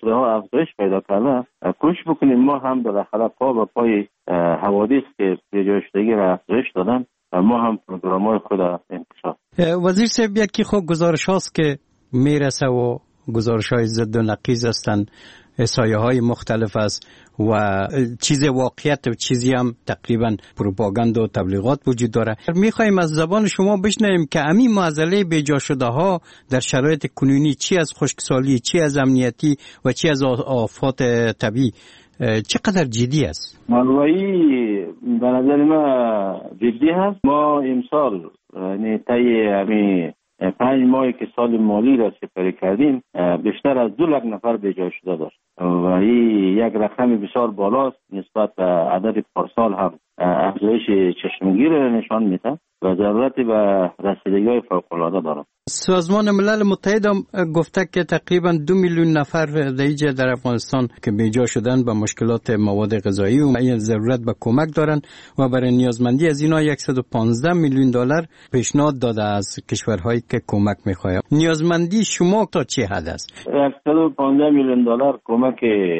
شده ها افزایش پیدا کرده، کوشش بکنیم ما هم بالاخره پا به پای حوادث که به شدگی را افزایش دادن ما هم پروگرام‌های خود انکشاف. وزیر صاحب یکی خوب گزارش هاست که میرسه و گزارش‌های ضد و نقیض هستند، احصایه‌های مختلف است و چیز واقعیت و چیزی هم تقریبا پروپاگاندا و تبلیغات وجود داره. می‌خوایم از زبان شما بشنویم که همین معضله بیجا شده ها در شرایط کنونی، چی از خشکسالی، چی از امنیتی و چی از آفات طبیعی، چقدر جدی است؟ مالوایی به نظر ما جدی هست. ما امسال یعنی طی همین 5 ماهی که سال مالی را سپری کردیم بیشتر از 2 لک نفر بیجا شده داشت و این یک رقم بسیار بالاست نسبت به عدد پارسال هم افزایش چشمگیر نشان میده و ضرورت به رسیدگی‌های فوق‌العاده دارد. سازمان ملل متحد گفته که تقریبا 2 میلیون نفر در افغانستان که بیجا شدن با مشکلات مواد غذایی و این ضرورت به کمک دارن و برای نیازمندی از اینا 115 میلیون دلار پیشنهاد داده از کشورهایی که کمک میخواد. نیازمندی شما تا چه حد است؟ 115 میلیون دلار کمک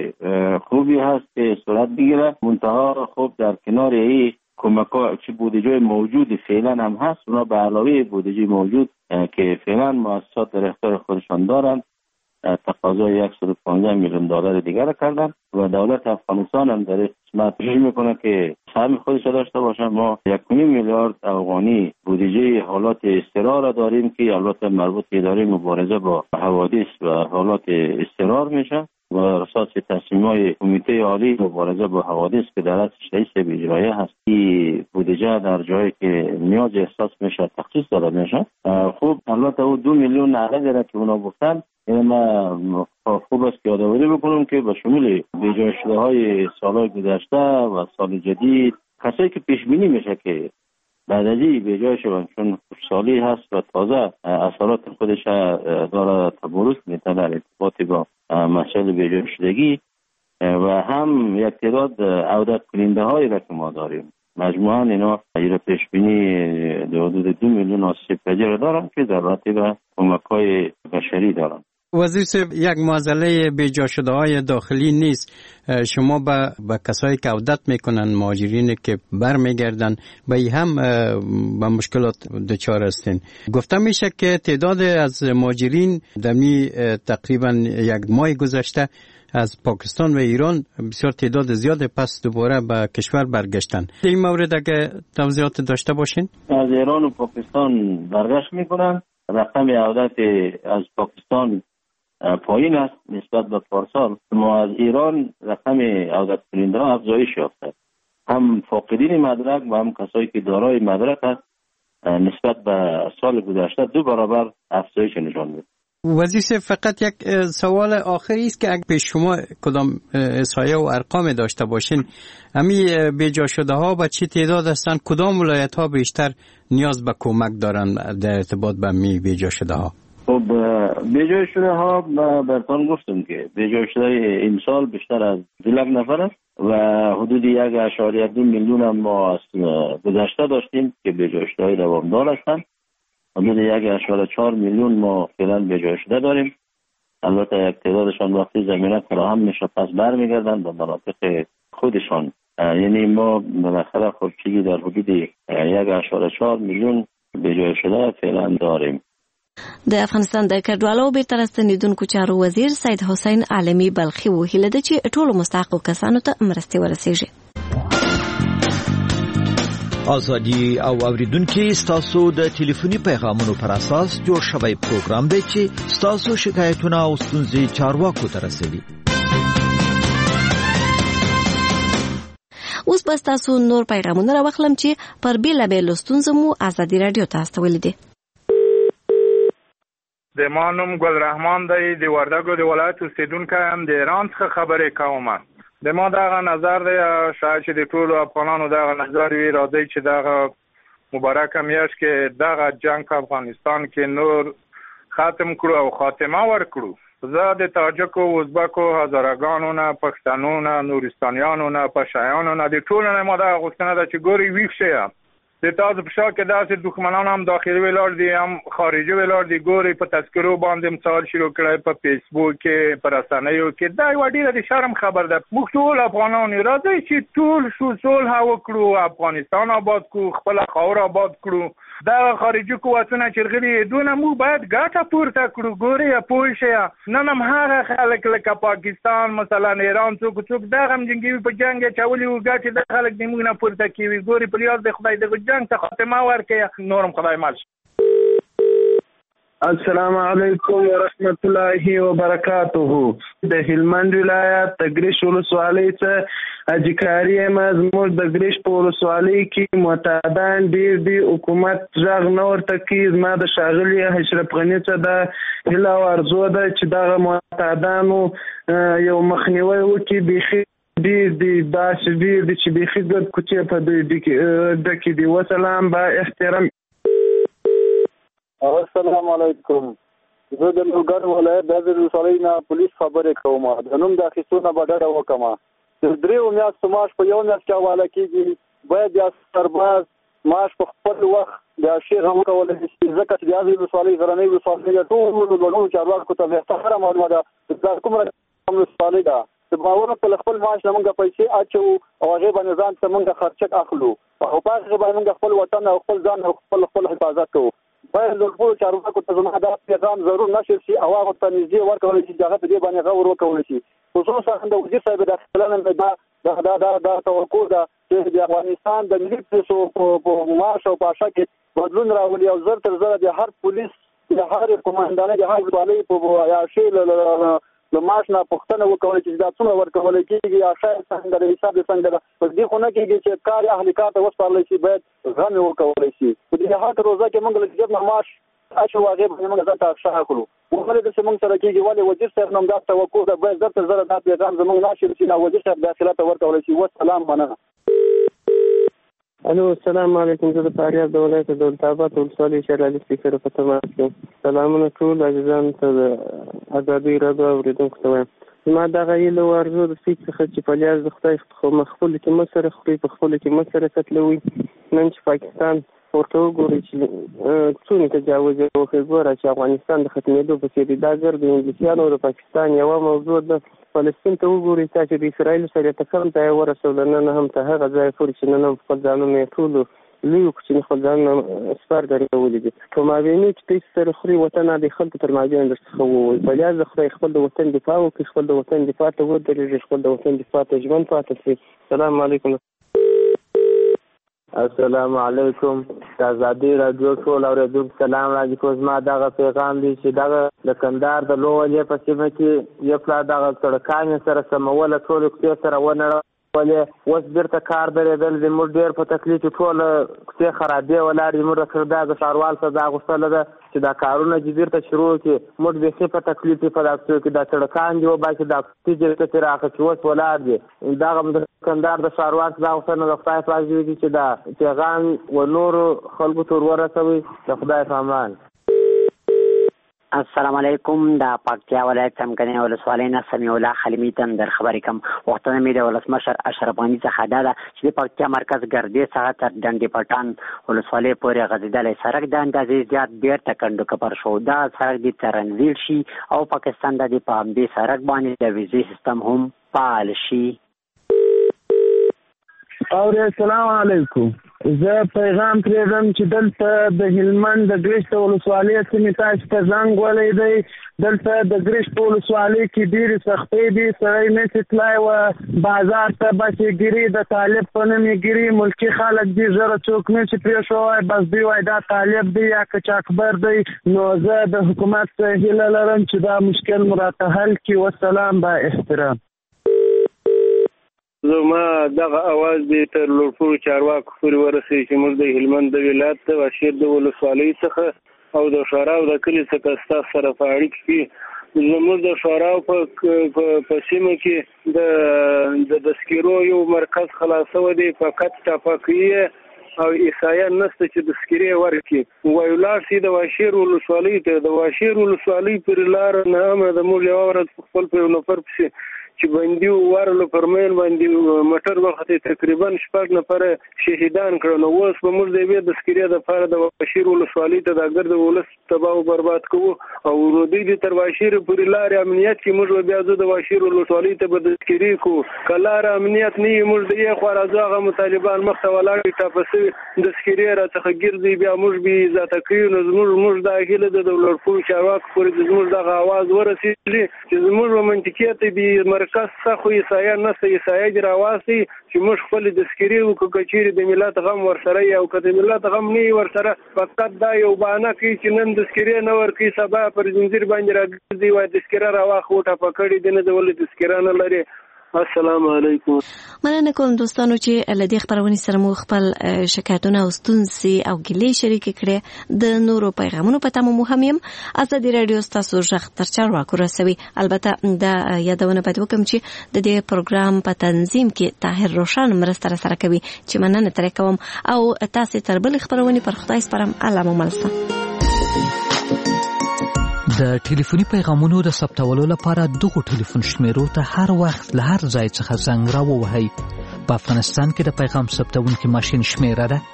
خوبی هست که صورت بگیره، منتها خوب در کنار این کمک‌ها چه بودجه موجود فعلا هم هست، اونا به علاوه بودجه موجود که فعلا مؤسسات در اختیار خودشان دارند تقاضای 115 میلیون دلار دیگر کردن و دولت افغانستان هم در قسمت پیش میکنه که سهم خودش داشته باشه. ما 1.5 میلیارد افغانی بودجه حالات اضطرار را داریم که البته مربوط به اداره مبارزه با حوادث و حالات اضطرار میشه و اساس تصمیم‌های کمیته عالی مبارزه با حوادث که در دست رئیس اجرایی هست، این بودجه در جایی که نیاز احساس میشه تخصیص داده میشه. خوب البته او 2 میلیون عددی را که اونا گفتن، ما خوب است که یادآوری بکنم که به شمول بیجا شده های سالهای گذشته و سال جدید کسایی که پیش بینی میشه که بعد از این بیجا شدن چون سالی هست و تازه اثرات خودش داره تبرز میده در ارتباط با مسائل بیجا شدگی و هم یک تعداد عودت کننده هایی را که ما داریم مجموعاً اینا ایرا پیش بینی حدود 2 میلیون آسیب پذیر دارن که ضرورت به کمک‌های بشری دارن. وزیر صاحب یک معضله بیجا شده های داخلی نیست. شما با کسایی که عودت میکنن مهاجرین که برمیگردن به هم با مشکلات دچار هستین. گفته میشه که تعداد از مهاجرین دمی تقریبا 1 ماه گذشته از پاکستان و ایران بسیار تعداد زیاد پس دوباره به کشور برگشتن. این مورد اگه توضیحات داشته باشین؟ از ایران و پاکستان برگشت میکنن. رقم عودت از پاکستان پایین است نسبت به پارسال. ما از ایران رقم عودت کننده ها افزایش یافته، هم فاقدین مدرک و هم کسایی که دارای مدرک است نسبت به سال گذشته 2 برابر افزایش نشان میده. وزیر فقط یک سوال آخری است که اگه به شما کدام احصایه و ارقام داشته باشین، همین بیجا شده ها با چه تعداد هستند، کدام ولایت ها بیشتر نیاز به کمک دارن در ارتباط به می بیجا شده ها؟ خب بیجا شده ها براتون گفتم که بیجا شده امسال بیشتر از 2 لک نفر است و حدود 1.2 میلیون هم ما از گذشته داشتیم که بیجا شده های دوامدار هستند. حدود 1.4 میلیون ما فعلا بیجا شده داریم. البته یک تعدادشان وقتی زمینه فراهم میشه پس برمیگردن به مناطق خودشان. یعنی ما بالاخره خب چیزی در حدود 1.4 میلیون بیجا شده فعلا داریم. د افغانستان د کډوالو او بیرته راستنیدونکو چارو وزیر سید حسین عالمي بلخي وهیله ده چې ټولو مستحقو کسانو ته مرستې ورسیږي. ازادي او اوریدونکو ستاسو د ټلیفوني پیغامونو پر اساس جوړ شوی پروګرام دی چې ستاسو شکایتونه او ستونزې چارواکو ته رسوي. اوس به تاسو نور پیغامونه راوخلم چې پر بیلابېلو ستونزو مو ازادي رادیو ته استولې دي. د مانوم ګل رحمان دی د وردګو د ولایت اوسیدونکی هم د ایران څخه خبرې کوم. د ما دغه نظر دی شاید چې د ټولو افغانانو دغه نظر وي راځي چې دغه مبارکه میاشت کې دغه جنگ په افغانستان کې نور ختم کړو او خاتمه ورکړو. زه د تاجکو، ازبکو، هزارګانو نه، پښتنو نه، نورستانیانو نه، پشایانو نه د ټولو نه ما دغه غوښتنه ده چې ګوري ویښ شي د تاسو په شا کې داسې دښمنان هم داخلي ولاړ دي هم خارجي ولاړ دي. ګوري په تذکرو باندې مثال شروع کړی په فیسبوک کې په رسنیو کې. دا یوه ډېره د شرم خبر ده. موږ ټول افغانان یو، راځئ چې ټول شو صلح وکړو، افغانستان آباد کړو، خپله خاوره آباد کړو. دا خارجي قوتونه چې غلي دونه موږ باید ګټه پورته کړو. ګورئ پوه شئ نن هم هغه خلک لکه پاکستان مثلا ایران څوک دا هم جنګي په جنګ اچولي وو، ګټې د خلک د موږ نه پورته کوي. ګورئ په لیاز د خدای دغه جنګ ته خاتمه ورکړي، نورم خدای مال شي. السلام علیکم ورحمت الله وبرکاته. د هلمند ولایت د ګریش ولسوالۍ څخه اجکاری زموږ د ګریش په ولسوالۍ کې معتادان ډېر دي. حکومت غږ نه ورته کوي. زما د ښاغلي اشرف غني څخه د هیله او ارزو ده چې دغه معتادانو یو مخنیوی وکړي. بیخي ډېر دي، داسې ډېر دي چې بیخي ګډ کوڅې په دوی ډکې دي. وسلام، با احترام. السلام علیکم. زه د لوګر ولایت د ولسوالۍ نه پولیس خبرې کوم. د نوم د اخیستو نه به ډډه وکړم. د 3 میاشتو معاش په یو میاشت کې حواله کېږي. باید د سرباز معاش په خپل وخت د شیخ هم کولی شي، ځکه چې د هغې ولسوالۍ غرنۍ ولسوالۍ د ټولو لوړو چارواکو ته بهتره معلومه ده دا کومه ولسوالۍ ده. د باور په خپل معاش نه موږ پیسې اچوو او هغې باندې ځان ته موږ خرچک اخلو او په هغې باندې موږ خپل وطن او خپل ځان او خپل حفاظت کوو. باید د ټولو چارواکو ته زما دا پیغام ضرور نشر شي او هغو ته نږدې ورکولی شي چې هغه په دې باندې غور وکولی شي. خصوصا د وزیر صاحب داخله نه دا توقع ده چې د افغانستان د ملي پولیسو په معاش او پاشا کې بدلون راولي او زر تر زره د هر پولیس د هر قومندانۍ د هر ولسوالۍ په عیاشۍ له معاش نه پوښتنه وکولی چې دا څومره ورکولی کېږي، عیاشۍ څنګه ده، حساب یې څنګه ده. په دې خو نه کېږي چې کار اهلي کار ته وسپارلی شي، باید غم یې وکولی شي. په دې هر روزه کې موږ له جیب نه معاش اچو هغې باندې موږ ځان ته افشا کړو. ولې داسې موږ سره کېږي؟ ولې وزیر صاحب نه همدا توقع ده باید زر تر زره دا پیغام زموږ نشر شي، وزیر صاحب داخله ته ورکولی شي. والسلام، مننه. الو، السلام علیکم. زه د فاریاب د ولایت د دولت ولسوالۍ شېر علي سپیکر په تماس یم. سلامونه ټول عزیزانو ته د ازادۍ راډیو اورېدونکو ته وایم. زما دغه هیله او ارزو د فکر څخه چې په لیاز د خدای خپلو کې مه سره خوري، په خپلو کې مه سره قتلوي. نن چې پاکستان ورته وګورئ چې څومره تجاوز یې وکړ. ګوره چې افغانستان د ختمېدو په څېر دی. دا ګر د انګلیسیانو او د پاکستان یوه موضوع ده. فلسطین ته وګورئ تاسو د اسرائیلو سره ټکر ته یې ورسوله. نن هم تر هغه ځایه پورې چې نن هم خپل ځانونه یې ټولو لویو کوچني خپل ځانونه سپار درولي دي. که مابیني چې تاسو سره خوري وطن د خلکو تر مابین درڅخه ووایي. په لیاز د خدای خپل د وطن دفاع وکړي، خپل د وطن دفاع ته ودرېږي، خپل د وطن دفاع ته ژوند پاتې شي. السلام علیکم. السلام علیکم. د ازادۍ راډیو ټول اورېدونکو سلام راځي. خو زما دغه پیغام دی چې دغه د کندهار د لوولې په سیمه کې یو پلا دغه سړکان یې سره سموله، ټولې کوڅې سره ونړولې. اوس بېرته کار درېدل دی. موږ ډېر په تکلیف چې ټوله کوڅې خرابې ولاړ دي. موږ د دا ښاروال سزا غوښتله ده چې دا کارونه چې بېرته شروع کړي. موږ بیخي په تکلیف دي په دا کوڅو کې. دا سړکان دي وباسي، دا کوڅې جرګې ترې راخه چې اوس ولاړ دي. دغه د کندهار د ښاروال سزا غوښتنه د خدای په عزیز دي چې دا پیغام و نورو خلکو ته ورسوي. د خدای په امان. السلام علیکم. د پکتیا ولایت څمکنیو ولسوالۍ نه سمیع الله خلیمي ته در خبرې کوم. غوښتنه مې د ولسمشر اشرف غني څخه دا ده چې د پکتیا مرکز ګردې څخه تر ډنډې پټان ولسوالۍ پورې غځېدلی سړک د اندازې زیات بېرته کنډو کپر شو. دا سړک دې ترنزیل شي او پاکستان د دې په همدې سړک باندې د ویزې سیستم هم فعال شي. السلام علیکم. زه پیغام پرېږدم چې دلته د هلمند د ګریش د ولسوالۍ سیمې تاسو ته زنګ ولی دی. دلته د ګریش په ولسوالۍ کې ډېرې سختۍ دي. سړی نشي تلای و بازار ته، بس یې ګیري د طالب په نوم یې ګیري. ملکي خلک دي، ژره څوک نشي پرېښوی. بس دوی وایي دا طالب دی یا کچ اکبر دی. نو زه د حکومت څخه هیله لرم چې دا مشکل مو راته حل کړي. والسلام، با احترام. زما دغه اواز دې تر لوړپوړو چارواکو پورې ورسوي چې موږ د هلمند د ولایت د واشیر د ولسوالۍ څخه او د شوراو د کلي څخه ستاسو سره په اړیکه کې زموږ د شوراو په سیمه کې د دسکیرو یو مرکز خلاصوی دی. فقط ټاپکیه او عیسایان نشته چې د سکیرې ورکړي. وایي ولاړ شي د واشیر ولسوالۍ ته. د واشیر ولسوالۍ پورې لاره نه هم د موږ یوه ورځ په خپل په یو نفر پسې چې بندي ورلو پرمین باندې موټر وخت تقریبا 6 نفر شهیدان کړو. نو اوس په موږ د دې تذکریه د فار د واشیر ولسوالۍ ته د ګرد ولس تباہ او برباد کوو او د پر واشیر پورې لارې امنیت کې موږ بیا زو د واشیر ولسوالۍ ته به تذکری کو کلار امنیت نه موږ د یې خو راځغه مطالبان مخته ولاړ تاسو د تذکریه را څخه ګرځي بیا موږ به ذات کوي نو موږ د اهله د دولت پور چارواک پورې موږ د आवाज ورسېږي چې موږ منطقيات به مرکز څخه یې نه سي راواسي چې موږ خپل د تذکری او کچېری د ملت غم ورسره او کله ملت غم نه ورسره فقط دا یو بانه کې چې نن د تذکری نه ورکی سبا پر زنجیر باندې راځي وای تذکره راواخو ټا پکړی دنه د ولې تذکره نه لري. السلام علیکم. مننه کوم دوستانو چې لدی خبرونه سره مو خپل شکایتونه او ستونزې او ګیلې شریک کړي د نورو پیغامونو په تمه مهم یم ازادي رادیو تاسو ژغ تر چارواکو رسوي. البته دا یادونه پد وکم چې د دې پروګرام په تنظیم کې طاهر روشن مرسته سره کوي چې مننه ترې کوم او تاسو تر بل خبرونه پر خدای سپارم. الله مو ملسه. د ټلیفوني پیغامونو د ثبتولو لپاره دغه ټلیفون شمیرو ته هر وخت له هر ځای څخه زنګ راووهئ. په افغانستان کې د پیغام ثبتونکي ماشین شمیره ده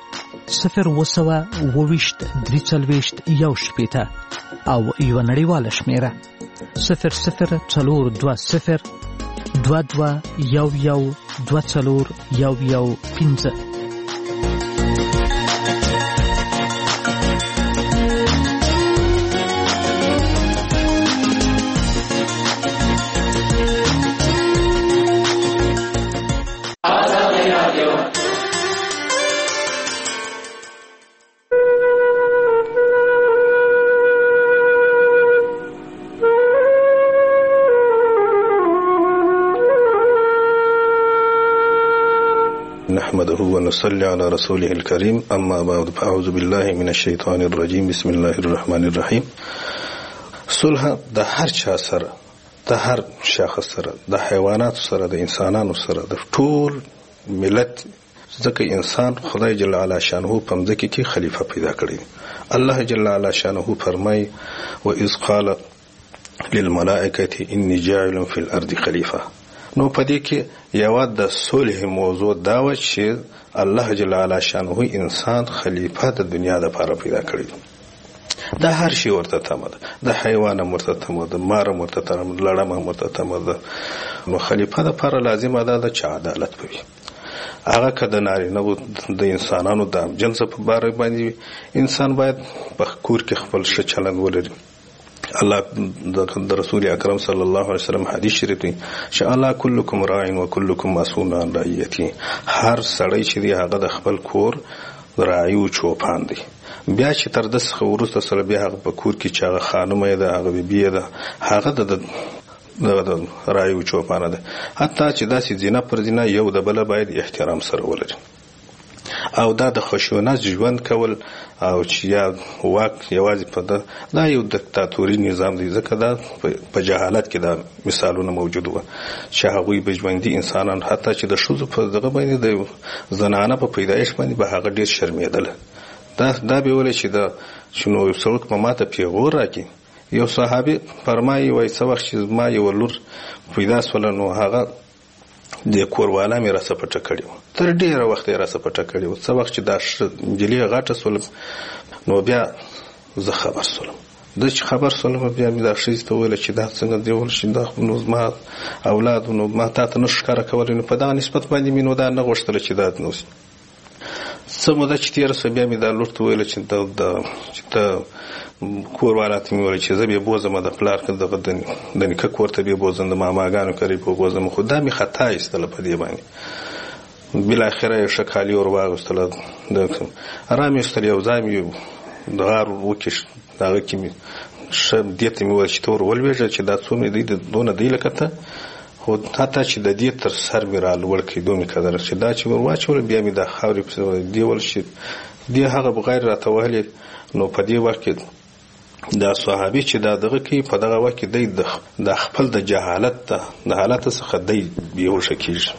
020 340 1 او یو نړیواله شمیره 0040 22 11 24 نحمده ونصلي على رسوله الكريم اما بعد فاعوذ بالله من الشيطان الرجيم بسم الله الرحمن الرحيم. صلح د هر چا سره د هر شخص سره د حیوانات سره د انسانانو سره د ټول ملت ځکه انسان خدای جل وعلا شانه په مځکه کې خلیفہ پیدا کړی. الله جل وعلا شانه فرمای واذ قال للملائکه اني جاعل في الارض خلیفہ. نو پدې کې یو د صلح موضوع دا و چې الله جل وعلا شانه انسان خلیفہ د دنیا د لپاره پیدا کړی. دا هر شی ورته تمه ده، د حیوان ورته تمه ده، مار ورته تمه ده، لړم ورته تمه ده. نو خلیفہ د لپاره لازمه ده چې عدالت وي. هغه کده نارینه د انسانانو د جنس په باره باندې انسان باید په کور کې خپل ښه چلند ولري. الله د رسول اکرم صلی الله علیه وسلم حدیث شریف دی چې الله کلکم راع و کلکم مسئول عن رعیته. هر سړی چې دی هغه د خپل کور راعي او چوپان دی. بیا چې تر دغه ورسته سره بیا هغه په کور کې چې هغه خانمه ده، هغه بیبي ده، هغه د راعي او چوپان ده. حتی چې داسې زینه پر زینه یو د بل باید احترام سره ولري. او دا د خشونت ژوند کول او چې یا واک یوازې په دا یو دیکتاتوري نظام دی. ځکه دا په جهالت کې دا مثالونه موجود وو چې هغوی به ژوندي انسانان حتی چې د ښځو په دغه باندې د زنانه په پیدایش باندې به هغه ډېر شرمېدل. دا به ویل چې دا شنو یو څوک په ماته پیغور راکړي. یو صحابي فرمایي وایي څه وخت چې زما یو لور پیدا سوله نو هغه د کوروالا مې را سپټه کړې وه، تر ډېره وخت یې را سپټه کړې وه. څه وخت چې دا نجلۍ غټه سولم نو بیا زه خبر سولم. د چې خبر سولم بیا مې دا ښځې ته وویله چې دا څنګه دی ویل چې دا نو زما اولاد نو ما تا ته نه ښکاره کولی. نو په دغه نسبت باندې مې نو دا نه غوښتله چې دا نو څه موده چې تېره سوه بیا مې دا لور ته ویله چې ته کور والا ته مې ویل چې زه بې بوزم د پلار دغه د نیکه کور ته بې بوزم، د ماماګانو کره بې بوزم. خو دا مې خطا ایستله په دې باندې. بالاخره یې ښه کالي ور واغوستله، را مې ایستل یو ځای مې د غار وکېښ، د هغه کې مې ښه دې ته مې ویل چې ته ور ولوېږه چې دا څومره دی دونه دی لکه ته. خو حتی چې د دې تر سر مې را لوړ کړي دومره قدر چې دا چې ور واچول بیا مې د خاورې پسې دې ویل چې دې هغه بغیر راته وهلې. نو په دې وخت کې دا صحابي چې دا دغه کې په دغه وخت کې دی د خپل د جهالت د حالت څخه دی بیهوشه کېږي.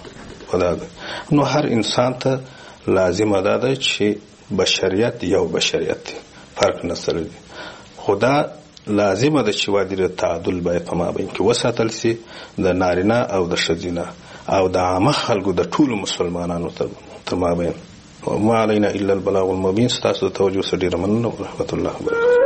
نو هر انسان ته لازمه ده چې بشریت یو بشریت دی، فرق نه سره دی. خدا لازمه ده چې وادي تعادل باید په مابین کې وساتل شي د نارینه او د ښځینه او د عامه خلکو د ټولو مسلمانانو تر مابین. وما علينا الا البلاغ المبين. ستاسو د توجه سره ډیره مننه ورحمت الله وبرکاته.